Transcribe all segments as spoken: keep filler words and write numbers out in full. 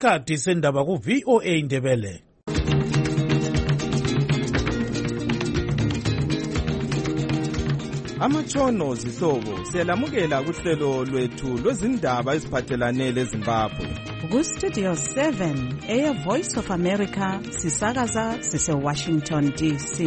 isikhathi sendaba ku V O A Ndebele. Amatshono zihlobo siyalamukela kuhlelo lwethu lwezindaba eziphathelane leZimbabwe. Ku Studio seven, Air Voice of America, sisakaza sise Washington D C.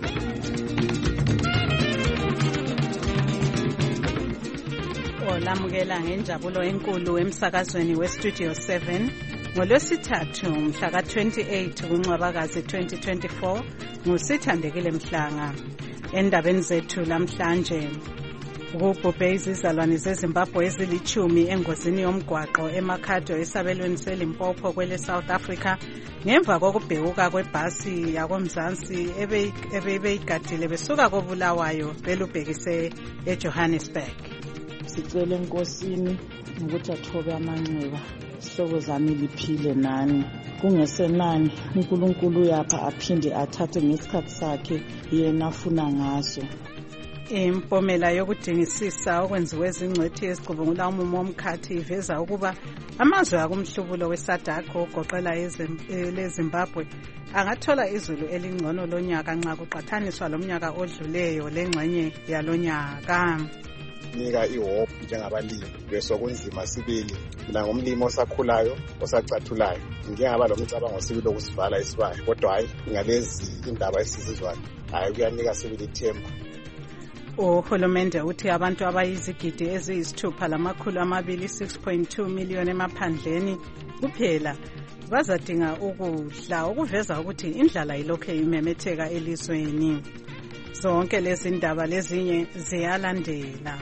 Olamukela ngenjabulo enkulu emsakazweni we Studio seven ngolwesithathu mhla ka twenty-eight kuNcwabakazi twenty twenty-four ngusithandekile Mhlanga. Endabeni zethu lamhlanje kubhubhe izizalwane zeZimbabwe ezilichumi engozini yomgwaqo eMakhado esabelweni seLimpopo kwele South Africa ngemva kokubhekuka kwebhasi yakomzansi ebeyigadile besuka koBulawayo belubhekise eJohannesburg. Sicela enkosini ukuthi athobe amanxeba isihlobo zami liphile nani kungesenani uNkulunkulu yapha aphinde athathe ngesikhathi sakhe yena afuna ngaso. Impomela yokudingisisa okwenziwe ezingcwethi ezicubungula umumo womkhathi iveza ukuba amazwe akumhlubulo weSADC ogoqela leZimbabwe angathola izulu elingcono lonyaka nxa kuqhathaniswa lomnyaka odluleyo lengxenye yalonyaka. Nika ihope njengabalimi besokunzima sibili mina ngomlimi osakhulayo osacathulayo ngiyaba lomcabango sibili okusivala isibaya kodwa hayi ngalezi indaba esizizwayo hayi kuyanika sibili ithemba. Uhulumende uthi abantu abayizigidi eziyisithupha lamakhulu amabili six point two million emaphandleni kuphela bazadinga ukudla okuveza ukuthi indlala ilokhe imemetheka elizweni. Zonke lezi ndaba lezinye ziyalandela.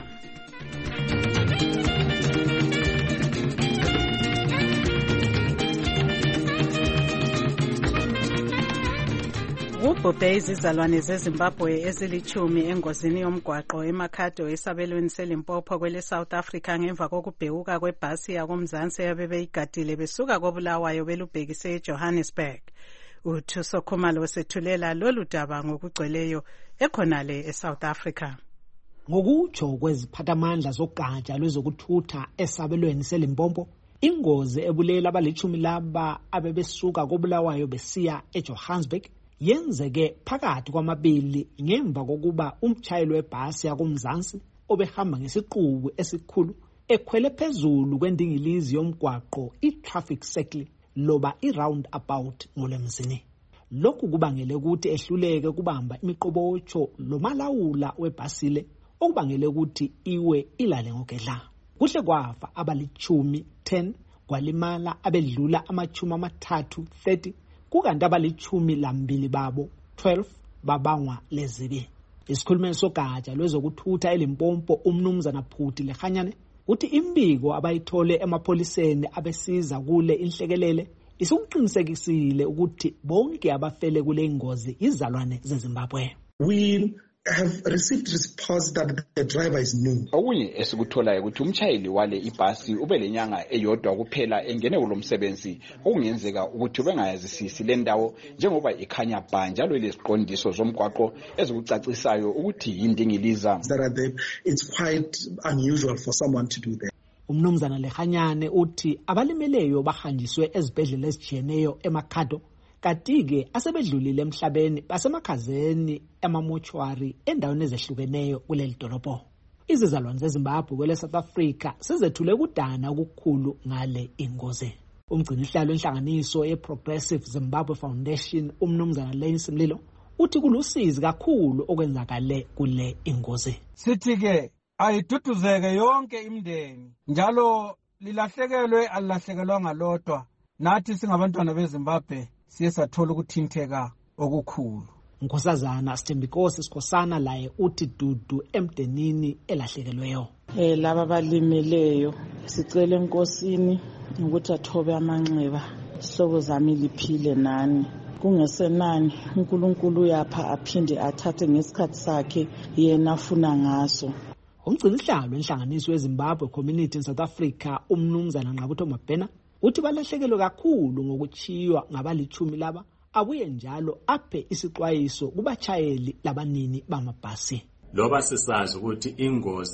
Kubhubhe izizalwane zeZimbabwe ezilichumi engozini yomgwaqo eMakhado esabelweni seLimpopo kwele South Africa ngemva kokubhekuka kwebhasi yakomzansi abebeyigadile besuka koBulawayo belubhekise eJohannesburg. Uthuso Khumalo sethulela lolu daba ngokugcweleyo ekhonale eSouth Africa. Ngokutsho kweziphathamandla zogatsha lwezokuthutha esabelweni seLimpopo, ingozi ebulela abalichumi laba abebesuka koBulawayo besiya eJohannesburg yenzeke phakathi kwamabili ngemva kokuba umtshayeli webhasi yakomzansi obehamba ngesiqubu esikhulu ekhwele phezulu kwendingilizi yomgwaqo i-traffic circle loba i-roundabout ngolemzini. Lokhu kubangele ukuthi ehluleke kubamba imiqobotsho lomalawula webhasile okubangele ukuthi iwe ilale ngogedla. Kuhle kwafa abalichumi ten kwalimala abedlula amachumi amathathu thirty kukanti abalichumi lambili babo twelve babangwa lezibi. Isikhulumeli sogatsha lwezokuthutha eLimpopo umnumzana Phuti Lehanyane uthi imbiko abayithole emapholiseni abesiza kule inhlekelele isukuqinisekisile ukuthi bonke abafele kule ngozi izalwane zeZimbabwe. We have received response that the driver is new. Okunye esikutholayo ukuthi umtshayeli wale ibhasi ubelenyanga eyodwa kuphela engene kulomsebenzi okungenzeka ukuthi bengayazisisi le ndawo njengoba ikhanya bha njalo leziqondiso zomgwaqo ezikucacisayo ukuthi yindingiliza. It's quite unusual for someone to do that. Umnumzana Lehanyane uthi abalimeleyo bahanjiswe ezibhedlela ezijiyeneyo eMakhado katike asebedlulile emhlabeni basemakhazeni emamochwari endaweni ezehlukeneyo kuleli dolobho. Izizalwane zeZimbabwe kwele South Africa sizethule kudana okukhulu ngale ingozi. Umgcinihlalo enhlanganiso ye-Progressive Zimbabwe Foundation umnumzana Lensi Mlilo uthi kulusizi kakhulu okwenzakale kule ingozi. Sithi-ke ayiduduzeke yonke imndeni njalo lilahlekelwe alilahlekelwanga lodwa. Nathi singabantwana beZimbabwe siye sathola ukuthintheka okukhulu. Nkosazana Sithembikosi Sikhosana laye uthi dudu emdenini elahlekelweyo. Eh laba balimeleyo sicela enkosini ukuthi athobe amanxeba isihlobo zami liphile nani kungesenani uNkulunkulu yapha aphinde athathe ngesikhathi sakhe yena afuna ngaso. Umgcinihlalo enhlanganiso yeZimbabwe Community in South Africa umnumzana Nqabutho Mabhena uthi balahlekelwe kakhulu ngokuchiywa ngabalichumi laba abuye njalo aphe isixwayiso kubatshayeli labanini bamabhasi. Loba sisazi ukuthi ingozi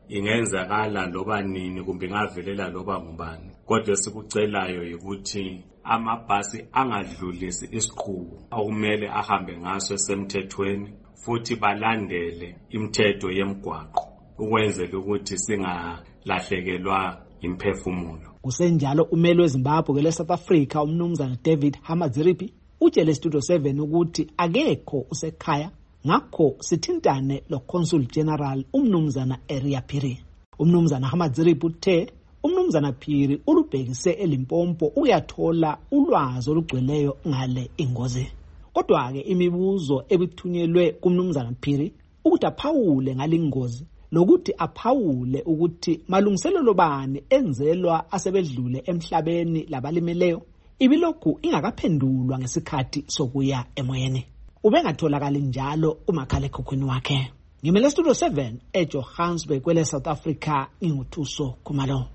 ingenzakala loba nini kumbe ingavelela loba ngubani. Kodwa sikucelayo ukuthi amabhasi angadlulisi isiqubu okumele ahambe ngaso semthethweni, futhi balandele imithetho yemigwaqo ukwenzela ukuthi singalahlekelwa imphefumulo. Kusenjalo umeli weZimbabwe kwele South Africa umnumzana David Hamadziripi utshele Studio seven ukuthi akekho usekhaya, ngakho sithintane lo Consul General umnumzana Area Phiri. Umnumzana Hamadziripi uthe umnumzana Phiri ulubhekise eLimpopo uyathola ulwazi olugcweleyo ngale ingozi. Kodwa ke imibuzo ebithunyelwe kumnumzana Phiri ukuthi aphawule ngalingozi lokuthi aphawule ukuthi malungiselelo bani enzelwa asebedlule emhlabeni labalimeleyo ibilokhu ingakaphendulwa ngesikhathi sokuya emoyeni. Ubengatholakala njalo umakhala ekhukhwini wakhe. Ngimele Studio seven eJohannesburg kwele South Africa, inguthuso Khumalo.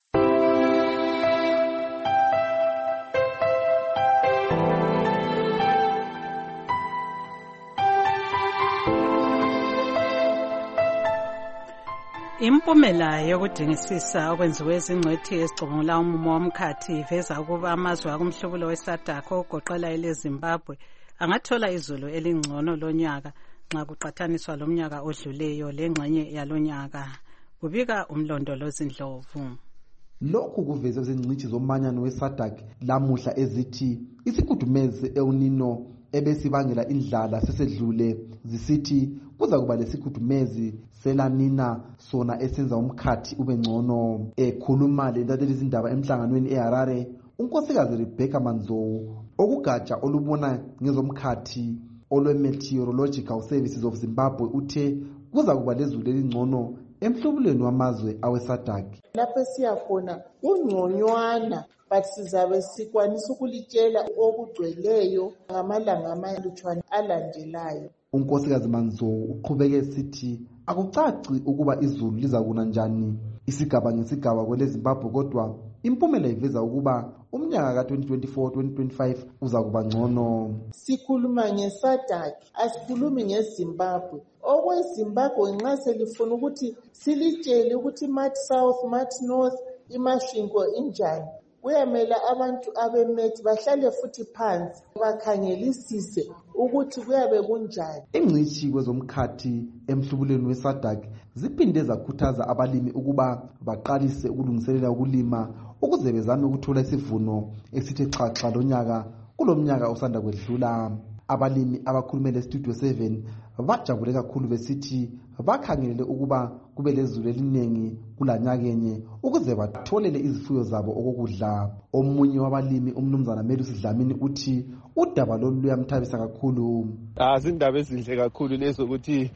Impumela yokudingisisa okwenziwe izingcwethi ezicubungula umumo womkhathi iveza ukuba amazwe akumhlobulo weSADC ogoqela eleZimbabwe angathola izulu elingcono lonyaka nxa kuqathaniswa lomnyaka odluleyo lengxenye yalonyaka, kubika umlondolozi Ndlovu. Lokhu kuvezwe zingcitshi zomanyano weSADC lamuhla ezithi isikudumezi eunino ebesibangela indlala sesedlule, zisithi kuza kuba lesikudumezi selanina sona esenza umkhathi ube ngcono. Ekhuluma lentatheli izindaba emhlanganweni eHarare, unkosikazi Rebecca Manzowu okugatsha olubona ngezomkhathi olwe-Meteorological Services of Zimbabwe uthe kuza kuba lezulu elingcono emhlubulweni wamazwe aweSADC. Lapho siyakhona ungconywana, but sizabe sikwanisa ukulitshela okugcweleyo ngamalanga amalutshwana alandelayo. Unkosikazi Manzowu uqhubeke sithi akucaci ukuba izulu liza kuna njani isigaba ngesigaba kwele Zimbabwe, kodwa impumela iveza ukuba umnyaka ka twenty twenty-four twenty twenty-five uza kuba ngcono. Sikhuluma ngeSADC, asikhulumi ngeZimbabwe. OkweZimbabwe nxa selifuna ukuthi silitshele ukuthi Mat South, Mat North, imashingo injani, kuyamela abantu abemethi bahlale futhi phansi bakhangelisise ukuthi kuyabe kunjani. Ingcitshi kwezomkhathi emhlubulweni weSADC ziphinde zakhuthaza abalimi ukuba baqalise ukulungiselela ukulima ukuze bezame ukuthola isivuno esithe xaxa lonyaka kulomnyaka osanda kwedlula. Abalimi abakhulumele Studio seven bajabule kakhulu besithi bakhangelele ukuba kube lezulu eliningi kulanyakenye ukuze batholele izifuyo zabo okudla. Omunye wabalimi umnumzana Melusi Dlamini uthi udaba lolu luyamthabisa kakhulu. Azindaba ezinhle kakhulu lezo ukuthi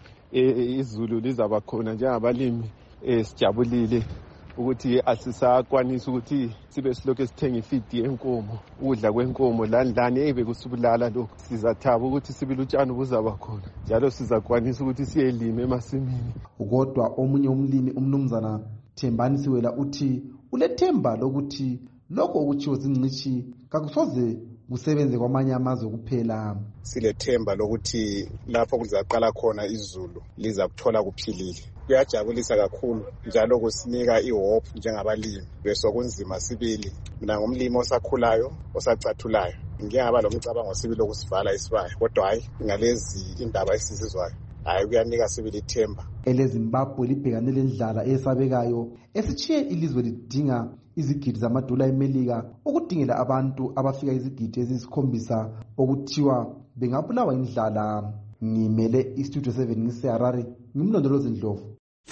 izulu lizaba khona njengabalimi, sijabulile ukuthi asisakwanisa ukuthi sibe silokho sithenga ifidi yenkomo, ukudla kwenkomo landlane ebe kusubulala lokho. Sizathaba ukuthi sibile utshani buzaba khona njalo sizakwanisa ukuthi siyelima emasimini. Kodwa omunye umlimi umnumzana Thembani Siwela uthi ulethemba lokuthi lokho okutshiwo zingcitshi kakusoze kusebenze kwamanye amazwe kuphela. Silethemba lokuthi lapho kuzaqala khona izulu liza kuthola kuphilile. Kuyajabulisa kakhulu njalo kusinika ihope njengabalimi besokunzima sibili. Mina ngumlimi osakhulayo osacathulayo, ngike ngaba lomcabango sibili okusivala isibaya, kodwa hayi ngalezi indaba esizizwayo hayi kuyanika sibili ithemba. EleZimbabwe libhekane lendlala esabekayo esitshiye ilizwe lidinga izigidi zamadola eMelika ukudingela abantu abafika izigidi ezisikhombisa okuthiwa bengabulawa indlala. Ngimele iStudio seven ngiseHarare, ngimlondolozi Ndlovu.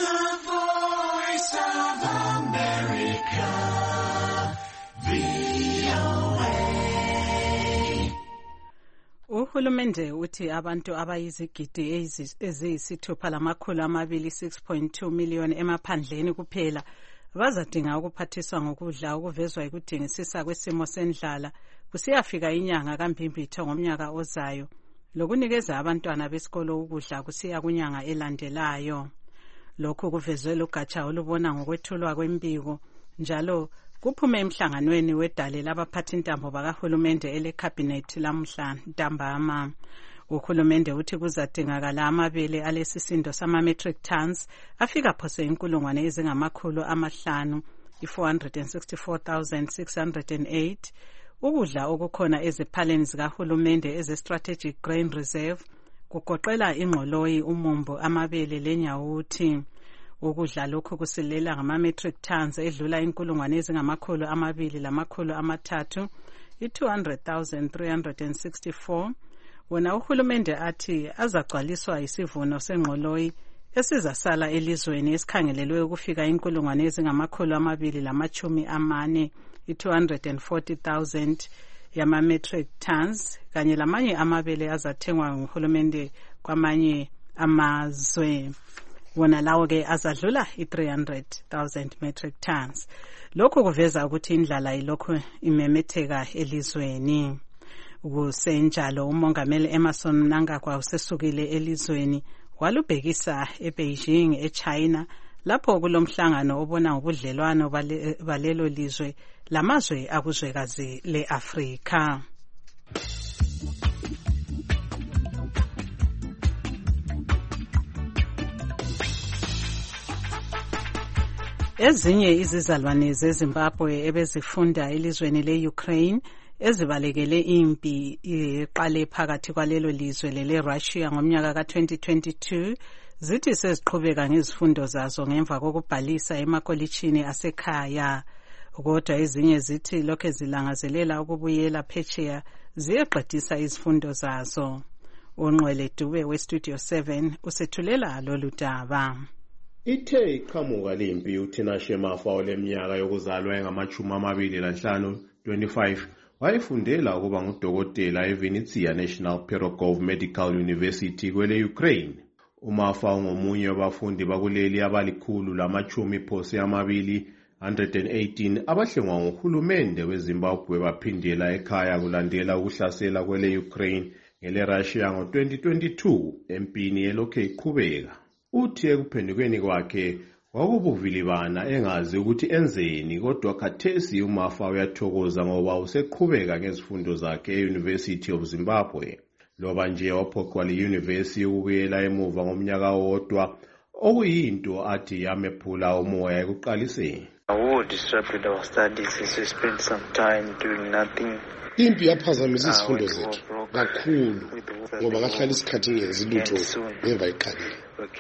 Uhulumende uthi abantu abayizigidi eziyisithupha lamakhulu amabili six point two million emaphandleni kuphela bazadinga ukuphathiswa ngokudla okuvezwa yikudingisisa kwesimo sendlala kusiyafika inyanga kaMbimbitho ngomnyaka ozayo, lokunikeza abantwana besikolo ukudla kusiya kunyanga elandelayo. Lokhu kuvezwe lugatsha olubona ngokwethulwa kwembiko njalo kuphume emhlanganweni wedale labaphathintambo bakahulumende elecabinet lamhla ntambama. Uhulumende uthi kuzadingakala amabele alesisindo sama-metric tons afika phose inkulungwane ezingamakhulu amahlanu i-four hundred sixty-four thousand six hundred eight. Ukudla okukhona eziphaleni zikahulumende eze-Strategic Grain Reserve kugoqela ingqoloyi, umumbu, amabele lenyawuthi. Ukudla lokhu kusilela ngama-metric tons edlula inkulungwane ezingamakhulu amabili lamakhulu amathathu i-two hundred thousand three hundred sixty-four. Wona uhulumende athi azagcwaliswa isivuno sengqoloyi esizasala elizweni esikhangelelwe ukufika inkulungwane ezingamakhulu amabili lamachumi amane i-two hundred forty thousand yama-metric tons kanye lamanye amabele azathengwa nguhulumende kwamanye amazwe. Wona lawo ke azadlula i-three hundred thousand metric tons. Lokhu kuveza ukuthi indlala ilokhu imemetheka elizweni. Kusenjalo umongameli Emmerson Mnangagwa usesukile elizweni walubhekisa eBeijing eChina lapho kulomhlangano obona ngobudlelwano balelo lizwe lamazwe akuzwekazi leAfrika. Ezinye izizalwane zeZimbabwe ebezifunda elizweni le-Ukraine ezibalekele impi iqale phakathi kwalelo lizwe lele-Russia ngomnyaka ka-twenty twenty-two zithi seziqhubeka ngezifundo zazo ngemva kokubhalisa emakolitshini asekhaya. Kodwa ezinye zithi lokho zilangazelela ukubuyela phetsheya ziyeqedisa izifundo zazo. Unqwele Dube weStudio seven usethulela lolu daba. Ithe iqhamuka lempi uThinashe Mafa oleminyaka yokuzalwa engamachumi amabili lanhlanu twenty-five wayefundela ukuba ngudokotela eVinnytsia National Pyrogov Medical University kwele Ukraine. Umafa ungomunye wabafundi bakuleli abalikhulu lamachumi phose amabili one hundred eighteen abahlengwa nguhulumende weZimbabwe baphindela ekhaya kulandela ukuhlasela kwele Ukraine ngele Russia ngo twenty twenty-two empini elokhe iqhubeka. Uthi ekuphendukeni kwakhe wakubuvilibana engazi ukuthi enzeni, kodwa khathesi uMafa uyathokoza ngoba useqhubeka ngezifundo zakhe e-University of Zimbabwe. Loba nje waphoqwa le-University ukubuyela emuva ngomnyaka wodwa, okuyinto athi yamephula umoya ekuqaliseni. I would disrupt our studies since we spent some time doing nothing. Impi yaphazamisa isifundo zethu kakhulu ngoba kahlala isikhathi ngenzi lutho ngemva iqalile.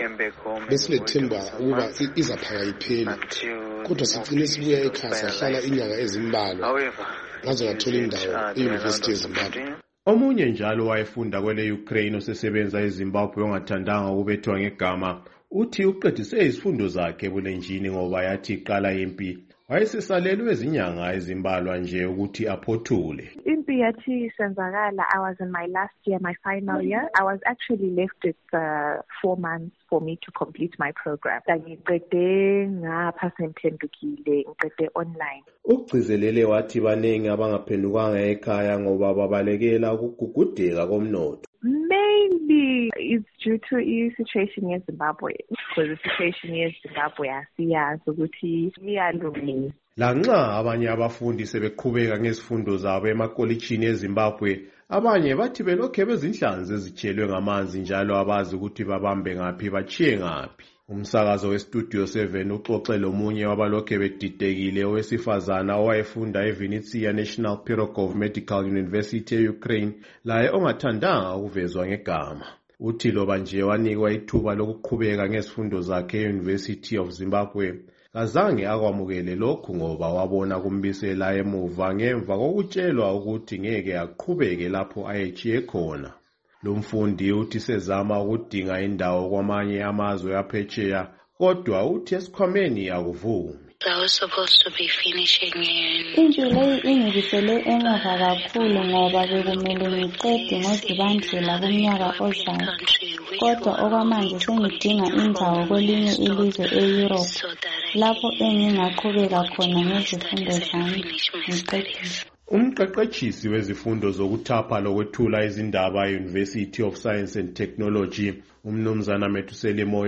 Besilethemba ukuba izaphaka iphele, kodwa sigcine sibuya ekhaya sahlala inyanga ezimbalwa ngaze ngathola indawo e-University yeZimbabwe. Omunye njalo wayefunda kwele Ukraine osesebenza eZimbabwe ongathandanga ukubethwa ngegama uthi uqedise izifundo zakhe ebulenjini ngoba yathi iqala impi wayesesalelwe ezinyanga ezimbalwa nje ukuthi aphothule. Impi yathi senzakala, I was in my last year, my final year. I was actually left with uh, four months for me to complete my program. Ngiqede ngapha semphendukile, ngiqede online. Ugcizelele wathi baningi abangaphendukanga ekhaya ngoba babalekela ukugugudeka komnotho. Mainly it's due to the situation in Zimbabwe, because the situation in Zimbabwe asiyazi ukuthi iyalungile. Lanxa abanye abafundi sebeqhubeka ngezifundo zabo emakolitshini eZimbabwe, abanye bathi belokhe bezinhlanzi ezitshelwe ngamanzi njalo abazi ukuthi babambe ngaphi bachiye ngaphi. Umsakazo weStudio seven uxoxe lomunye wabalokhe bedidekile owesifazana owayefunda eVinnytsia National Pyrogov Medical University e-Ukraine, laye ongathandanga ukuvezwa ngegama. Uthi loba nje wanikwa ithuba lokuqhubeka ngezifundo zakhe e-University of Zimbabwe, kazange akwamukele lokhu ngoba wabona kumbisela emuva ngemva kokutshelwa ukuthi ngeke aqhubeke lapho ayechiye khona. Lo mfundi uthi sezama ukudinga indawo kwamanye amazwe aphetsheya, kodwa uthi esikhwameni akuvumi. I was supposed to be finishing in... Impi leyi ingibisele emuva kakhulu ngoba bekumele ngiqede ngoZibandlela kumnyaka ozayo. Kodwa okwamanje sengidinga indawo kwelinye ilizwe e-Europe lapho engingaqhubeka khona ngezifundo zami ngiqedile. Umqeqetshisi wezifundo zokuthapha lokwethula izindaba e-University of Science and Technology, umnumzana Methuseli Moyo,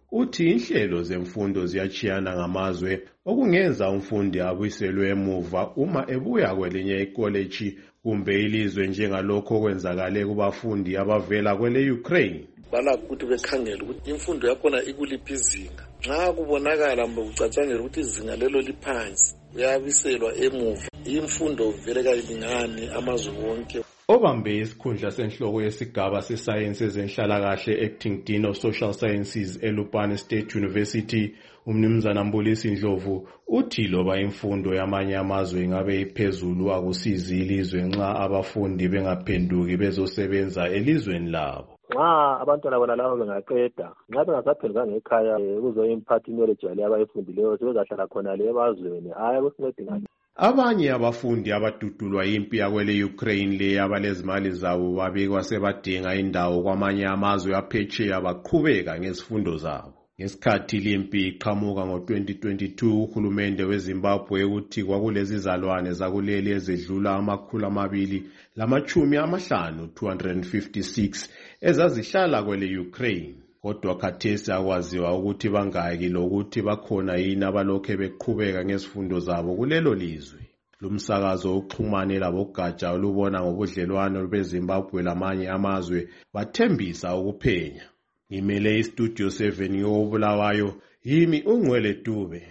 uthi inhlelo zemfundo ziyachiyana ngamazwe okungenza umfundi abuyiselwe emuva uma ebuya kwelinye ikoleji kumbe ilizwe njengalokho okwenzakale kubafundi abavela kwele Ukraine. Balakho ukuthi bekhangele ukuthi imfundo yakhona ikuliphi izinga. Nxa kubonakala mbe ucatshangela ukuthi izinga lelo liphansi uyabiselwa emuva. Imfundo vele kayilingani amazwe wonke. Obambe isikhundla senhloko yesigaba sesayensi ezenhlalakahle acting dean of social sciences eLupane State University umnumzana Mbulisi Ndlovu uthi loba imfundo yamanye amazwe ingabe iphezulu akusizi ilizwe nxa abafundi bengaphenduki bezosebenza elizweni labo. Nxa abantwana bona labo bengaqeda nxa bengasaphendukanga ekhaya kuzoyimphath knowledge yale abayifundileyo sebezahlala khona le emazweni hayi kusinceda ngani. Abanye abafundi abadudulwa impi yakwele Ukraine le abalezimali zabo babikwa sebadinga indawo kwamanye amazwe aphetsheya baqhubeka ngezifundo zabo. Ngesikhathi lempi iqhamuka ngo twenty twenty-two uhulumende weZimbabwe uthi kwakulezi zalwane zakuleli ezedlula amakhulu amabili lamachumi amahlanu two hundred fifty-six ezazihlala kwele Ukraine. Kodwa khathesi akwaziwa ukuthi bangaki lokuthi bakhona yini abalokhe beqhubeka ngezifundo zabo kulelo lizwe. Lumsakazo uxhumane labogatsha olubona ngobudlelwano beZimbabwe lamanye amazwe bathembisa ukuphenya. Ngimele iStudio seven yoBulawayo yimi uNgcwele Dube.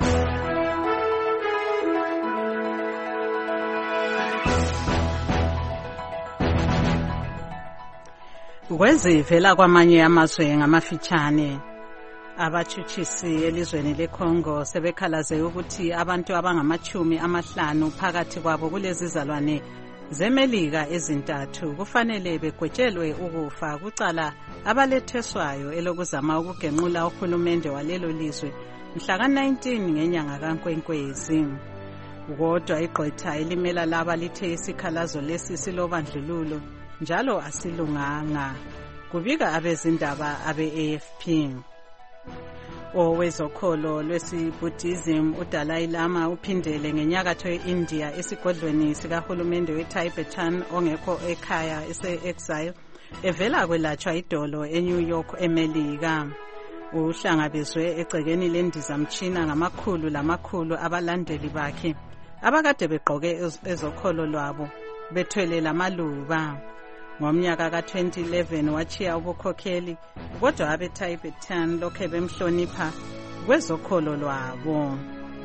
Kwezivela kwamanye amazwe ngamafitshane abatshutshisi elizweni leCongo sebekhalaze ukuthi abantu abangamachumi amahlanu phakathi kwabo kulezi zalwane zemelika ezintathu kufanele begwetshelwe ukufa kucala abaletheswayo elokuzama ukugenqula uhulumende walelo lizwe mhla ka nineteen ngenyanga kaNkwenkwezi. Kodwa igqwetha elimela laba lithe isikhalazo lesi silobandlululo njalo asilunganga, kubika abezindaba abe-A F P. Owezokholo lwesiBuddhism uDalai Lama uphindele ngenyakatho ye-India esigodlweni sikahulumende weTibetan ongekho ekhaya ese-exile evela kwelatshwa idolo eNew York eMelika. Uhlangabezwe egcekeni lendizamtshina ngamakhulu lamakhulu abalandeli bakhe abakade begqoke ezokholo lwabo bethwele lamaluba. Ngomnyaka ka twenty eleven wachiya ubukhokheli kodwa abeTibetan lokhe bemhlonipha kwezokholo lwabo.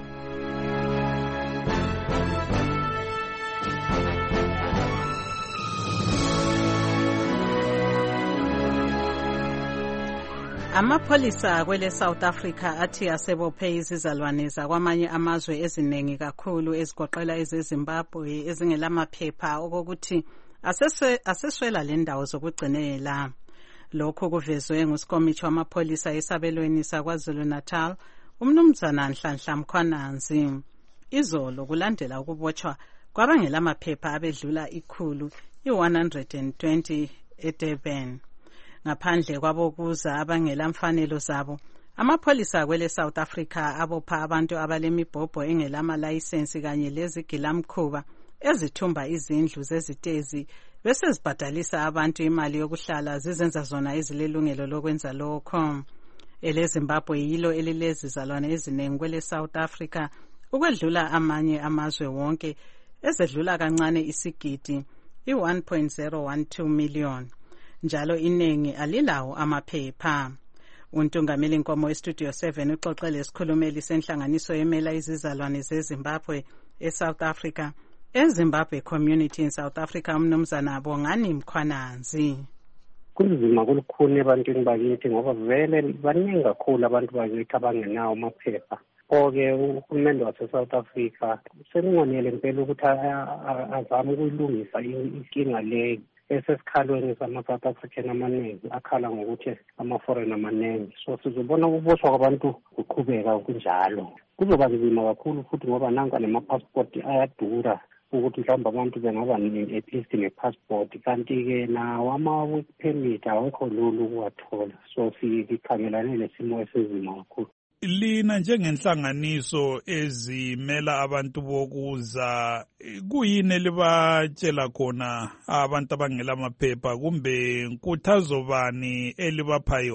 Amapholisa kwele South Africa athi asebophe izizalwane zakwamanye amazwe eziningi kakhulu ezigoqela ezeZimbabwe ezingelamaphepha okokuthi aseswela le ndawo zokugcinela. Lokhu kuvezwe nguSikomithi wamapholisa esabelweni saKwaZulu Natal umnumzana Nhlanhla Mkhwananzi. Izolo kulandela ukubotshwa kwabangelamaphepha abedlula ikhulu i-one hundred twenty eDurban. Ngaphandle kwabokuza abangelamfanelo zabo, amapholisa kwele South Africa abopha abantu abalemibhobho engelama-layisensi kanye lezigilamkhuba ezithumba izindlu zezitezi bese zibhadalisa abantu imali yokuhlala zizenza zona ezilelungelo lokwenza lokho. EleZimbabwe yilo elilezi zalwane ezinengi kwele South Africa ukwedlula amanye amazwe wonke ezedlula kancane isigidi i-one point zero one two million. Njalo inengi alilawo amaphepha. Untungameli Nkomo eStudio seven uxoxele isikhulumeli senhlanganiso yemela izizalwane zeZimbabwe eSouth Africa eZimbabwe Community in South Africa umnumzana Bongani Mkhwananzi. Kunzima kulukhuni ebantwini bakithi ngoba vele baningi kakhulu abantu bakithi abangenawo amaphepha. Oke uhulumende wase-South Africa sekungonele impela ukuthi azame ukuyilungisa inkinga leyo esesikhalweni sama-South African amaningi akhala ngokuthi ama-foreign amaningi. So sizobona ukuboshwa kwabantu kuqhubeka kunjalo. Kuzoba nzima kakhulu futhi ngoba nanka nama-passport ayadura ukuthi mhlawumbe abantu bengaba at least ne-passport kanti-ke nawo ama-work permit awekho lula ukuwathola. So sikhangelane nesimo esizima kakhulu. Lina njengenhlanganiso ezimela abantu bokuza kuyini libatshela khona abantu abangela maphepha kumbe nkuthazo bani elibapha yona?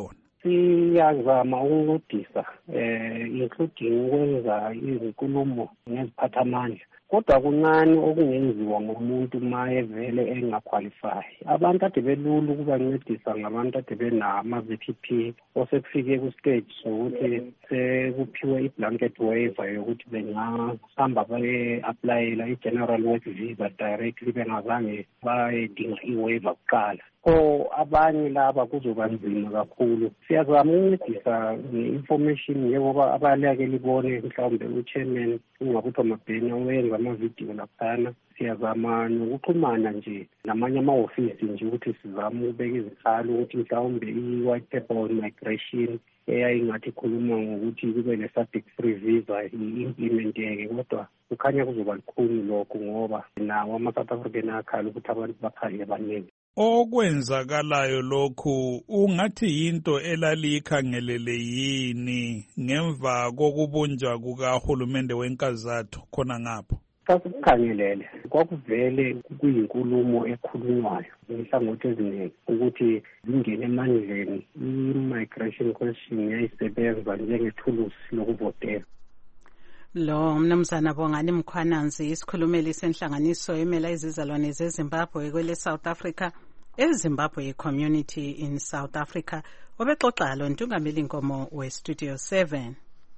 siyazama ukuncedisa eh including ukwenza izinkulumo ngeziphathamandla kodwa kuncane okungenziwa ngomuntu maye vele engaqualify. Abantu ade belula ukubancedisa ngabantu ade benama-V P P osekufike ku-stage sokuthi sekuphiwe i-blanket waiver yokuthi bengahamba baye-aplayela i-general work visa directly bengazange bayedinga i-waiver kuqala. So abanye laba kuzoba nzima kakhulu. Siyazama ukuncedisa nge-information njengoba abaleke libone mhlawumbe u-chairman ungabutho Mabhena wenza ama-video laphana. Siyazama nokuxhumana nje namanye ama-ofisi nje ukuthi sizame ukubeka izikhalo ukuthi mhlawumbe i-white paper on migration eyayingathi ikhuluma ngokuthi kube ne-SADC free visa i-implementeke kodwa kukhanya kuzoba likhulu lokho ngoba nawo ama-South African akhala ukuthi abantu bakhale abaningi. Okwenzakalayo lokhu ungathi yinto elaliyikhangelele yini ngemva kokubunjwa kukahulumende wenkazatho khona ngapho? Sasikhangelele kwakuvele kuyinkulumo ekhulunywayo inhlangothi eziningi ukuthi zingene emandleni i-migration question yayisebenza njengethulusi lokuvotela. Lo mnumzana Bongani Mkhwananzi isikhulumeli senhlanganiso emela izizalwane zeZimbabwe kwele South Africa eZimbabwe Community in South Africa obexoxa lo ntungameli inkomo we Studio seven.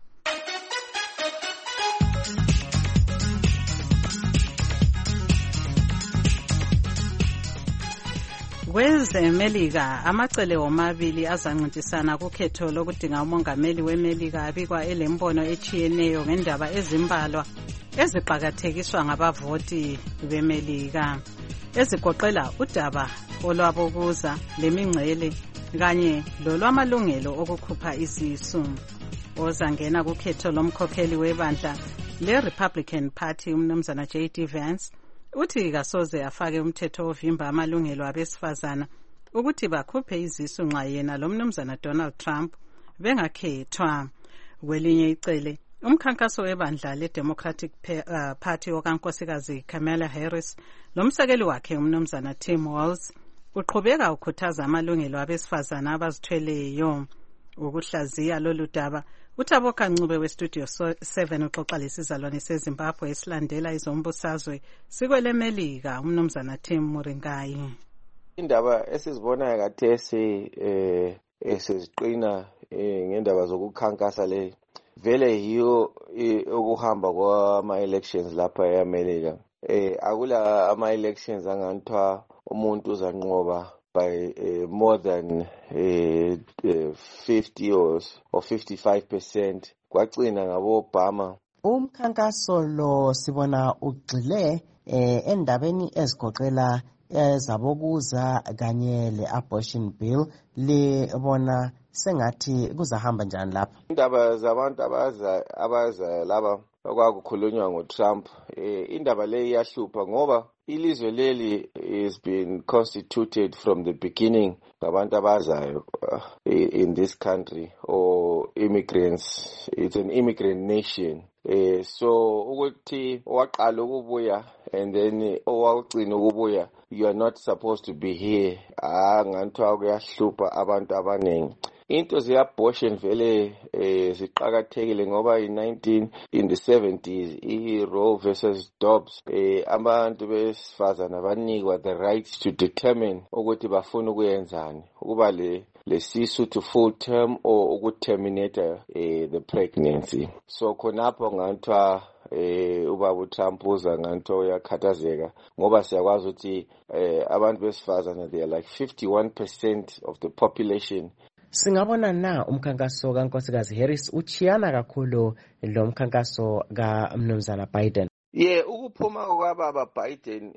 KwezeMelika amacele omabili azancintisana kukhetho lokudinga umongameli weMelika abikwa elembono echiyeneyo ngendaba ezimbalwa eziqhakathekiswa ngabavoti beMelika ezigoqela udaba olwabokuza lemingcele kanye lolwamalungelo okukhupha izisu. Ozangena kukhetho lomkhokheli webandla leRepublican Party umnumzana J D Vance uthi kasoze afake umthetho ovimba amalungelo abesifazana ukuthi bakhuphe izisu nxa yena lo mnumzana Donald Trump bengakhethwa. Kwelinye icele umkhankaso webandla leDemocratic Party okankosikazi Kamala Harris lomsekeli wakhe umnumzana Tim Walz uqhubeka ukhuthaza amalungelo abesifazana abazithweleyo. Ukuhlaziya lolu daba uThabo Kancube weStudio seven uxoxa lesizalwane seZimbabwe esilandela izombusazwe sikwele Melika umnumzana Tim Muringayi. Indaba esizibonayo kathesi eh esiziqina ngendaba zokukhankasa le vele yiyo okuhamba kwama elections lapha eAmerica. Eh akula ama elections anganthiwa umuntu uzanqoba by uh, more than uh, uh, fifty or, or fifty-five percent kwagcina ngabo Obama. Umkhankaso lo sibona ugxile eh, endabeni ezigoqela ezabokuza kanye le-abortion bill libona sengathi kuzahamba njani lapha. Indaba zabantu abaza abaza laba okwakukhulunywa ngoTrump eh, indaba le iyahlupha ngoba ilizwe leli is been constituted from the beginning ngabantu abazayo uh, in this country or immigrants. It's an immigrant nation. Eh, so ukuthi owaqala ukubuya and then owagcina ukubuya you are not supposed to be here. Ah nganthiwa kuyahlupha abantu abaningi. Into ze-abortion vele eh, ziqakathekile ngoba in nineteen in the seventies i-Roe versus Dobbs eh, abantu besifazana banikwa the right to determine ukuthi bafuna ukuyenzani ukuba le lesisu to full term or ukuterminate eh, the pregnancy. So khonapho nganthiwa eh ubaba uTrump uza nganthiwa uyakhathazeka ngoba siyakwazi ukuthi eh, abantu besifazana they are like fifty-one percent of the population. Singabona na umkhankaso kankosikazi Harris uchiyana kakhulu lo mkhankaso kaMnumzana Biden. Yeah, ukuphuma kwababa Biden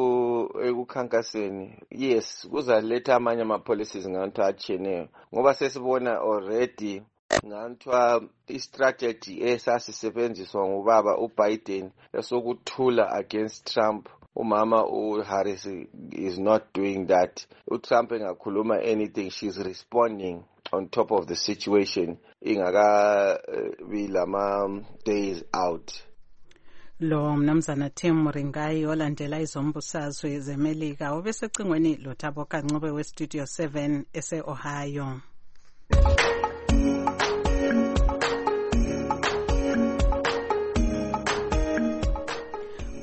ukukhankaseni yes kuzaletha amanye ama policies nganthiwa achiyeneyo ngoba sesibona already nganthiwa i-strategy esasisebenziswa ngubaba uBiden esokuthula against Trump. Umama uHarris is not doing that. uTrump engakhuluma anything, she's responding on top of the situation ingaka be lama days out. Lo mnumzana Tim Muringayi olandela izombusazwe zeMelika obesecingweni lo Thabo Kancube weStudio seven ese Ohio.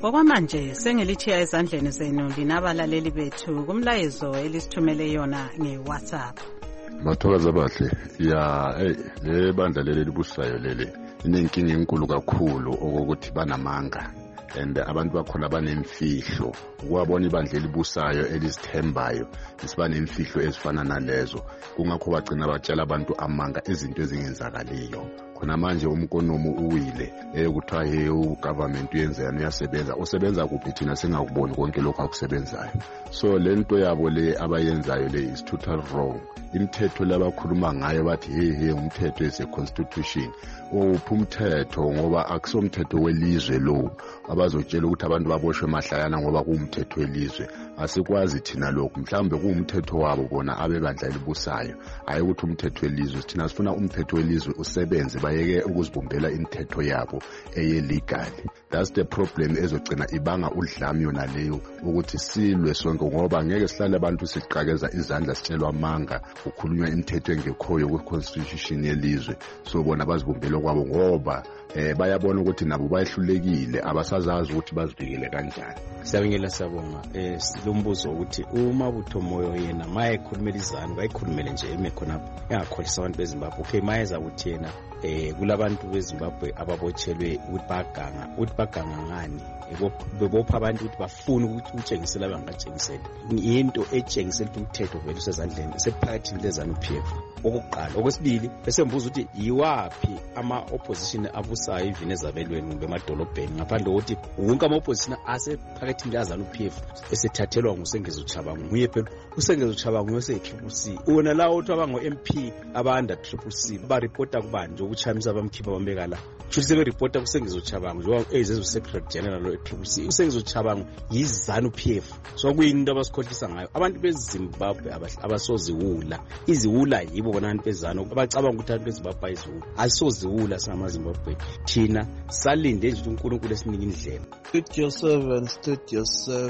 okwamanje sengilithiya ezandleni zenu linabalaleli bethu kumlayezo elisithumele yona nge-WhatsApp. Mathokaza bahle ya hey le bandla leli libusayo leli inenkinga enkulu kakhulu okokuthi banamanga and abantu bakhona banemfihlo ukwabona ibandla elibusayo elisithembayo isiba nemfihlo ezifana nalezo kungakho bagcina batshela abantu amanga izinto ezingenzakaliyo khona manje umkonomo uwile ekuthiwa he ugovernment uyenzana uyasebenza usebenza kuphi thina singakuboni konke lokho akusebenzayo so lento yabo le abayenzayo le is total wrong imithetho labakhuluma ngayo bathi hey hey umthetho is a constitution uphi umthetho ngoba akusomthetho welizwe lo abazotshela ukuthi abantu baboshwe mahlayana ngoba kuumthetho welizwe asikwazi thina lokho mhlambe kuumthetho wabo bona abebandla elibusayo hayi ukuthi umthetho welizwe thina sifuna umthetho welizwe usebenze bayeke ukuzibumbela imithetho yabo eye legal. That's the problem ezogcina ibanga udlame yona leyo ukuthi silwe sonke ngoba ngeke sihlale abantu siqhakeza izandla sitshelwa amanga ukukhulunywa imithetho engekhoyo ku constitution yelizwe so bona bazibumbele kwabo ngoba eh bayabona ukuthi nabo bayihlulekile abasazazi ukuthi bazivikele kanjani. Siyabongela sabonga eh silombuzo ukuthi uma buthomoyo yena maye khulumela izanu bayikhulumele nje emekhona engakholisa abantu beZimbabwe okay mayeza ukuthi yena eh kulabantu beZimbabwe ababotshelwe ukuthi baganga ukuthi baganga ngani bebopha abantu ukuthi bafuna ukuthi utshengisele abangatshengiseli into etshengisela ukuthi umthetho vele usezandleni sephakathi lezanu P F okuqala okwesibili bese mbuza ukuthi yiwapi ama opposition abusayo even ezabelweni kumbe emadolobheni ngaphandle kokuthi wonke ama opposition asephakathi lezanu P F esethathelwa nguSengezo Chabangu nguye phela uSengezo Chabangu yose Triple C wona la uthi abango M P abanda Triple C ba reporta kubanje ukuchamisa abamkhipha bambeka la futhi sebe reporta kuSengezo Chabangu njengoba ezezo secretary general lo Triple C uSengezo Chabangu yizanu P F so kuyinto abasikhohlisa ngayo abantu beZimbabwe abasoziwula iziwula yibo bona abantu bezanu abacabanga ukuthi abantu beZimbabwe iziwula asoziwula samaZimbabwe thina salinde nje uNkulunkulu esinika indlela. Studio seven Studio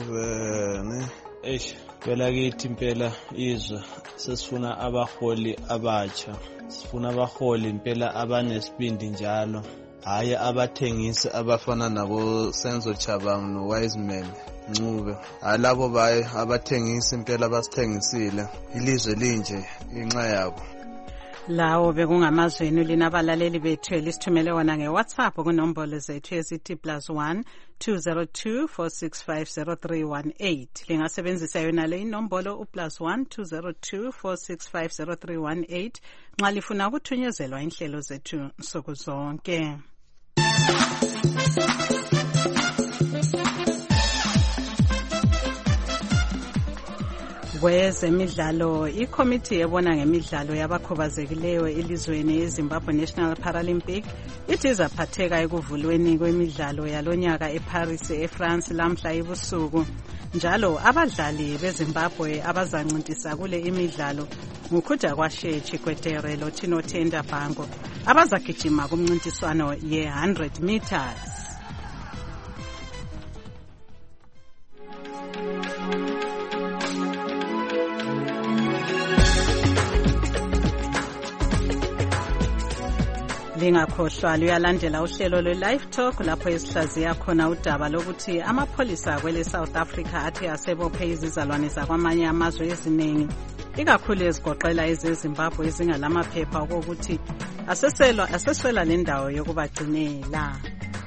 seven eish phela kithi impela izwe sesifuna abaholi abatsha sifuna abaholi impela abanesibindi njalo hayi abathengisi abafana nabo Senzo Chabangu no Wiseman Ncube alabo baye abathengisi impela abasithengisile ilizwe linje inxa yabo. Lawo bekungamazwenu linabalaleli bethu elisithumele wona ngeWhatsApp kunombolo zethu ezithi plus one two zero two four six five zero three one eight lingasebenzisa yona le inombolo u plus one two zero two four six five zero three one eight nxa lifuna ukuthunyelelwa inhlelo zethu nsuku zonke. Kwezemidlalo ikomiti ebona ngemidlalo yabakhubazekileyo elizweni eZimbabwe National Paralympic ithi izaphatheka ekuvulweni kwemidlalo yalonyaka eParis eFrance lamhla ebusuku njalo abadlali beZimbabwe abazancintisa kule imidlalo ngukhuja kwashe Chikwetere loThino Tenda Bhango abazagijima kumncintiswano ye one hundred meters. Lingakhohlwa luyalandela uhlelo lwe-Live Talk lapho esihlaziya khona udaba lokuthi amapholisa kwele South Africa athi asebophe izizalwane zakwamanye amazwe eziningi ikakhulu ezigoqela ezeZimbabwe ezingalamaphepha okokuthi aseselwa aseswela lendawo yokubagcinela.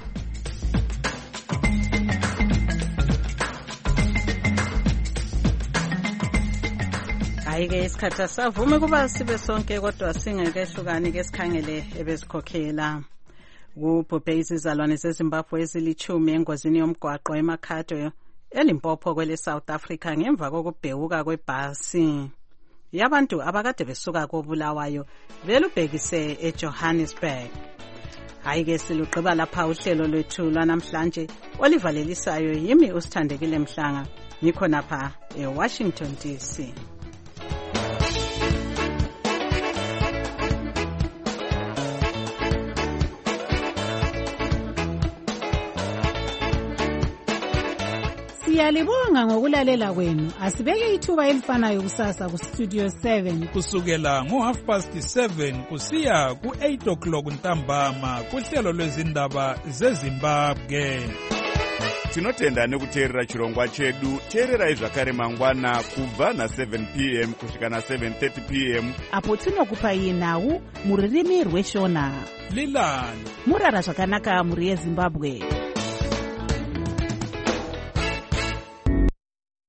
Ayike isikhathi savume kuba sibe sonke kodwa singekehlukani ke sikhangele ebezikhokhela. Kubhubhe izizalwane zeZimbabwe ezilithumi engozini yomgwaqo eMakhado eLimpopo kwele South Africa ngemva kokubhekuka kwebhasi yabantu abakade besuka koBulawayo belubhekise eJohannesburg. Ayike siluqhiba lapha uhlelo lwethu lwanamhlanje olivalelisayo yimi usithandekile Mhlanga nikhona pha eWashington D C. Siyalibonga ngokulalela kwenu. Asibeke ithuba elifanayo kusasa ku Studio seven kusukela ngo half past seven kusiya ku eight o'clock ntambama kuhlelo lwezindaba zeZimbabwe. tinotenda nekuteerera chirongwa chedu. Teererai zvakare mangwana kubva na-seven p m kusvika na-seven thirty p m apo tinokupai nhau mururimi rweshona. Lilani murara zvakanaka mhuri yeZimbabwe.